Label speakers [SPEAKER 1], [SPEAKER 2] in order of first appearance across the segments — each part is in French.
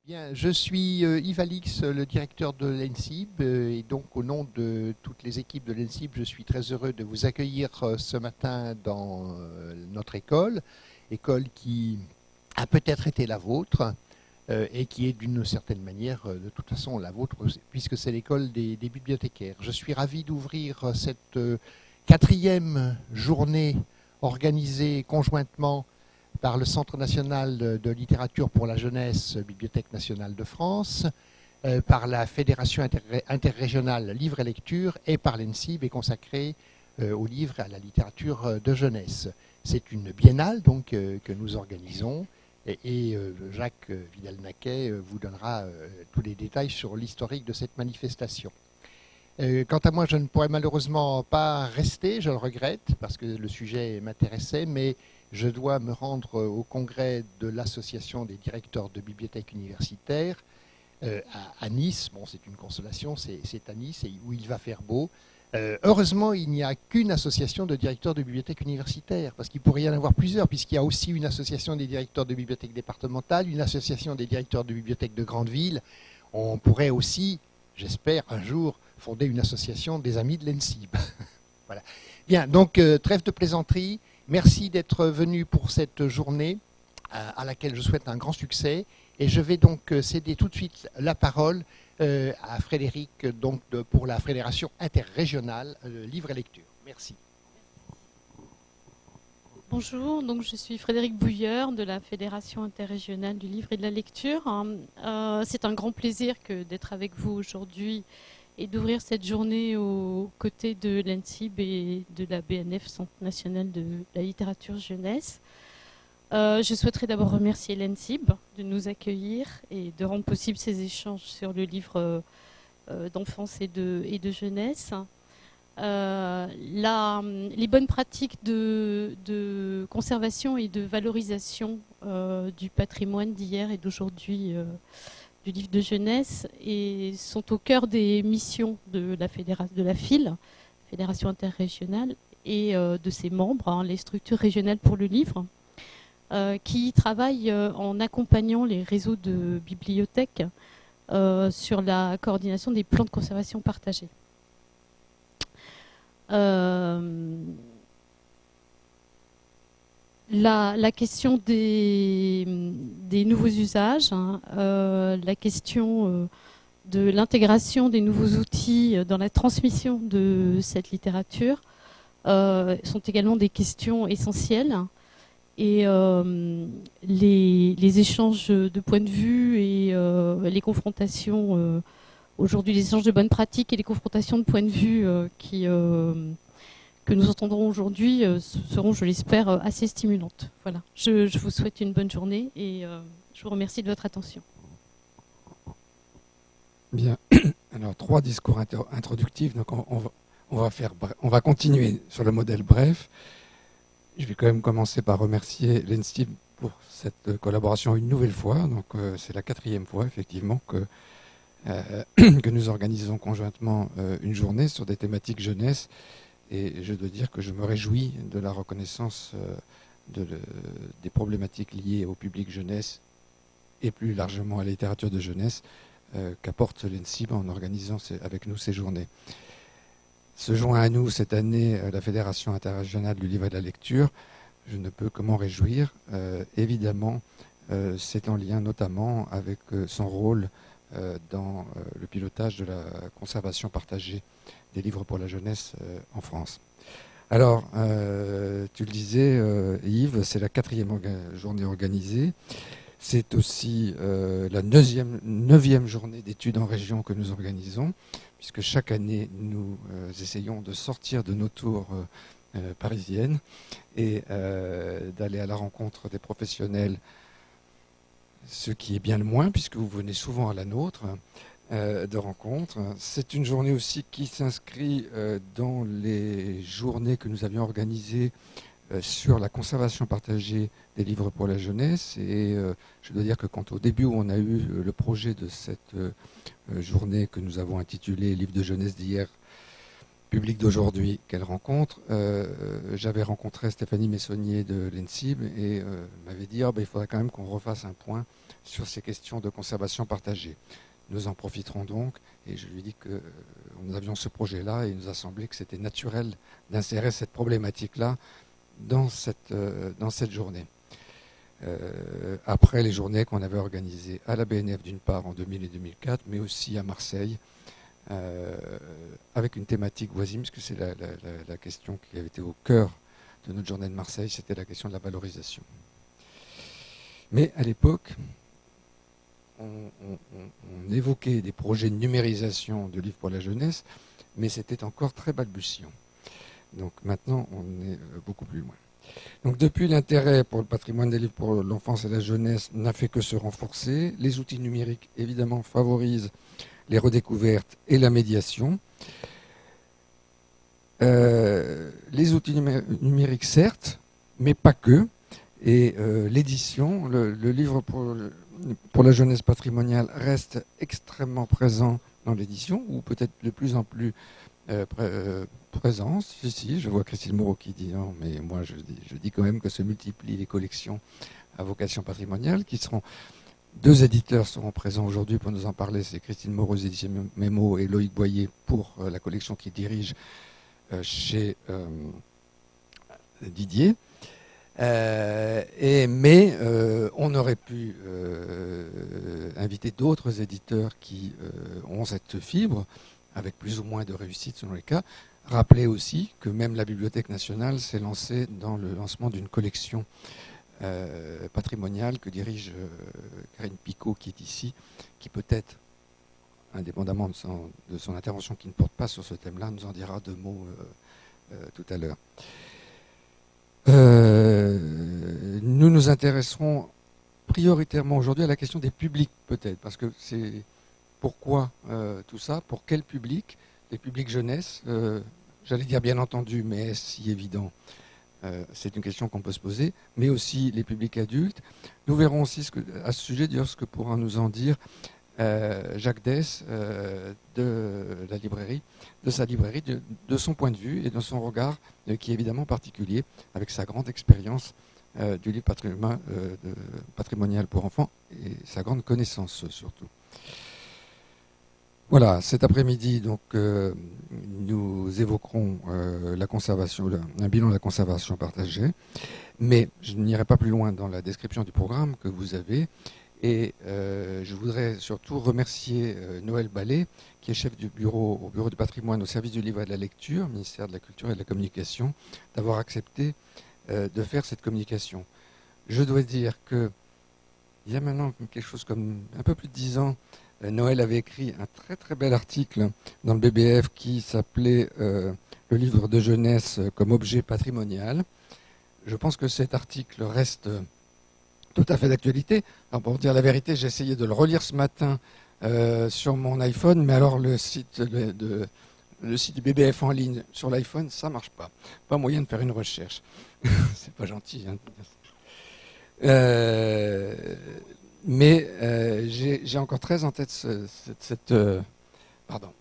[SPEAKER 1] Bien, je suis Yves Alix, le directeur de l'ENSIB, et donc au nom de toutes les équipes de l'ENSIB, je suis très heureux de vous accueillir ce matin dans notre école qui a peut-être été la vôtre et qui est d'une certaine manière de toute façon la vôtre, puisque c'est l'école des bibliothécaires. Je suis ravi d'ouvrir cette quatrième journée organisée conjointement par le Centre national de littérature pour la jeunesse, Bibliothèque nationale de France, par la Fédération interrégionale Livre et Lecture et par l'ENSIB est consacrée aux livres et à la littérature de jeunesse. C'est une biennale donc, que nous organisons et Jacques Vidal-Naquet vous donnera tous les détails sur l'historique de cette manifestation. Quant à moi, je ne pourrais malheureusement pas rester, je le regrette, parce que le sujet m'intéressait, mais je dois me rendre au congrès de l'Association des directeurs de bibliothèques universitaires à Nice. Bon, c'est une consolation, c'est à Nice où il va faire beau. Heureusement, il n'y a qu'une association de directeurs de bibliothèques universitaires, parce qu'il pourrait y en avoir plusieurs, puisqu'il y a aussi une association des directeurs de bibliothèques départementales, une association des directeurs de bibliothèques de grandes villes. On pourrait aussi, j'espère, un jour, fonder une association des amis de l'ENSIB. Voilà. Bien, donc trêve de plaisanterie. Merci d'être venu pour cette journée à laquelle je souhaite un grand succès. Et je vais donc céder tout de suite la parole à Frédéric donc, pour la Fédération interrégionale Livre et Lecture. Merci.
[SPEAKER 2] Bonjour, donc je suis Frédéric Bouilleur de la Fédération interrégionale du livre et de la lecture. C'est un grand plaisir d'être avec vous aujourd'hui et d'ouvrir cette journée aux côtés de l'ENSIB et de la BNF, Centre national de la littérature jeunesse. Je souhaiterais d'abord remercier l'ENSIB de nous accueillir et de rendre possible ces échanges sur le livre d'enfance et de jeunesse. Les bonnes pratiques de conservation et de valorisation du patrimoine d'hier et d'aujourd'hui du livre de jeunesse et sont au cœur des missions de la FIL, Fédération interrégionale, et de ses membres, les structures régionales pour le livre, qui travaillent en accompagnant les réseaux de bibliothèques sur la coordination des plans de conservation partagés. La question des nouveaux usages, la question de l'intégration des nouveaux outils dans la transmission de cette littérature sont également des questions essentielles. Et les échanges de points de vue et les confrontations, aujourd'hui les échanges de bonnes pratiques et les confrontations de points de vue que nous entendrons aujourd'hui seront, je l'espère, assez stimulantes. Voilà. Je vous souhaite une bonne journée et je vous remercie de votre attention.
[SPEAKER 3] Bien. Alors, 3 discours introductifs. Donc, on va continuer sur le modèle bref. Je vais quand même commencer par remercier l'ENSIB pour cette collaboration une nouvelle fois. Donc, c'est la 4e fois, effectivement, que nous organisons conjointement une journée sur des thématiques jeunesse. Et je dois dire que je me réjouis de la reconnaissance des problématiques liées au public jeunesse et plus largement à la littérature de jeunesse qu'apporte l'ENSIB en organisant avec nous ces journées. Se joint à nous cette année la Fédération interrégionale du livre et de la lecture. Je ne peux que m'en réjouir. Évidemment, c'est en lien notamment avec son rôle dans le pilotage de la conservation partagée des livres pour la jeunesse en France. Alors, tu le disais, Yves, c'est la 4e journée organisée. C'est aussi la 9e journée d'études en région que nous organisons, puisque chaque année, nous essayons de sortir de nos tours parisiennes et d'aller à la rencontre des professionnels, ce qui est bien le moins, puisque vous venez souvent à la nôtre de rencontres. C'est une journée aussi qui s'inscrit dans les journées que nous avions organisées sur la conservation partagée des livres pour la jeunesse. Et je dois dire que quand au début on a eu le projet de cette journée que nous avons intitulée Livres de jeunesse d'hier, public d'aujourd'hui qu'elle rencontre. J'avais rencontré Stéphanie Messonnier de l'ENSIB et m'avait dit il faudrait quand même qu'on refasse un point sur ces questions de conservation partagée. Nous en profiterons donc, et je lui dis que nous avions ce projet-là et il nous a semblé que c'était naturel d'insérer cette problématique-là dans cette journée. Après les journées qu'on avait organisées à la BNF d'une part en 2000 et 2004, mais aussi à Marseille, avec une thématique voisine, puisque c'est la question qui avait été au cœur de notre journée de Marseille, c'était la question de la valorisation. Mais à l'époque, on évoquait des projets de numérisation de livres pour la jeunesse, mais c'était encore très balbutiant. Donc maintenant, on est beaucoup plus loin. Donc depuis, l'intérêt pour le patrimoine des livres pour l'enfance et la jeunesse n'a fait que se renforcer. Les outils numériques, évidemment, favorisent les redécouvertes et la médiation. Les outils numériques, certes, mais pas que. Et l'édition, le livre pour la jeunesse patrimoniale reste extrêmement présent dans l'édition, ou peut-être de plus en plus présent. Si, je vois Christine Moreau qui dit non, mais moi je dis quand même que se multiplient les collections à vocation patrimoniale, qui seront... Deux éditeurs seront présents aujourd'hui pour nous en parler, c'est Christine Moreau, édition Mémo, et Loïc Boyer pour la collection qu'il dirige chez Didier. Mais on aurait pu inviter d'autres éditeurs qui ont cette fibre, avec plus ou moins de réussite selon les cas. Rappeler aussi que même la Bibliothèque nationale s'est lancée dans le lancement d'une collection patrimoniale que dirige Karine Picot, qui est ici, qui peut-être, indépendamment de son intervention qui ne porte pas sur ce thème-là, nous en dira deux mots tout à l'heure. Nous nous intéresserons prioritairement aujourd'hui à la question des publics, peut-être, parce que c'est pourquoi tout ça, pour quel public? Les publics jeunesse, j'allais dire bien entendu, mais est-ce si évident? C'est une question qu'on peut se poser, mais aussi les publics adultes. Nous verrons aussi à ce sujet, d'ailleurs, ce que pourra nous en dire Jacques Dess de la librairie, de sa librairie, de son point de vue et de son regard, qui est évidemment particulier, avec sa grande expérience du livre patrimonial pour enfants et sa grande connaissance surtout. Voilà, cet après-midi, donc, nous évoquerons la conservation, un bilan de la conservation partagée, mais je n'irai pas plus loin dans la description du programme que vous avez, et je voudrais surtout remercier Noël Ballet, qui est chef du bureau au bureau du patrimoine au service du livre et de la lecture, ministère de la Culture et de la Communication, d'avoir accepté de faire cette communication. Je dois dire qu'il y a maintenant quelque chose comme un peu plus de 10 ans, Noël avait écrit un très très bel article dans le BBF qui s'appelait le livre de jeunesse comme objet patrimonial. Je pense que cet article reste tout à fait d'actualité. Alors pour dire la vérité, j'ai essayé de le relire ce matin sur mon iPhone, mais alors le site du BBF en ligne sur l'iPhone, ça marche pas. Pas moyen de faire une recherche. C'est pas gentil. Hein. Mais j'ai encore très en tête cette pardon.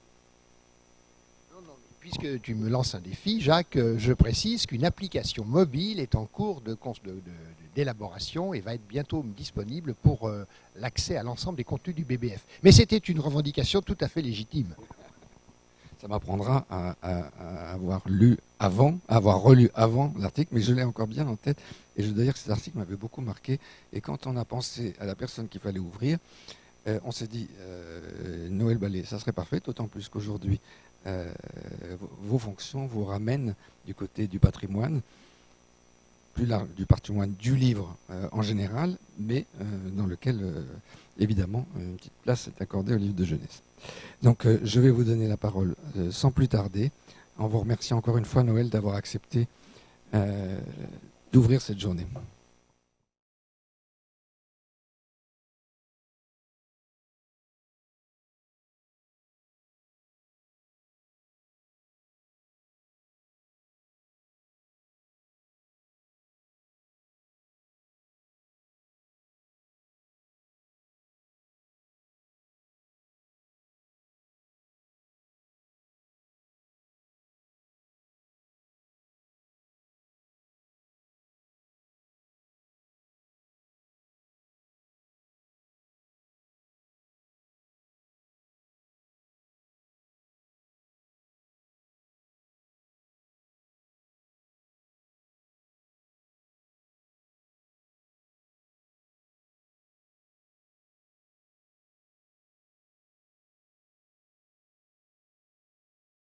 [SPEAKER 1] Non, puisque tu me lances un défi, Jacques, je précise qu'une application mobile est en cours d'élaboration et va être bientôt disponible pour l'accès à l'ensemble des contenus du BBF. Mais c'était une revendication tout à fait légitime.
[SPEAKER 3] Ça m'apprendra à avoir lu avant, à avoir relu avant l'article, mais je l'ai encore bien en tête. Et je dois dire que cet article m'avait beaucoup marqué. Et quand on a pensé à la personne qu'il fallait ouvrir, on s'est dit, Noël Ballet, ça serait parfait, d'autant plus qu'aujourd'hui, vos fonctions vous ramènent du côté du patrimoine, plus large, du patrimoine du livre en général, mais dans lequel, évidemment, une petite place est accordée au livre de jeunesse. Donc je vais vous donner la parole sans plus tarder, en vous remerciant encore une fois, Noël, d'avoir accepté d'ouvrir cette journée.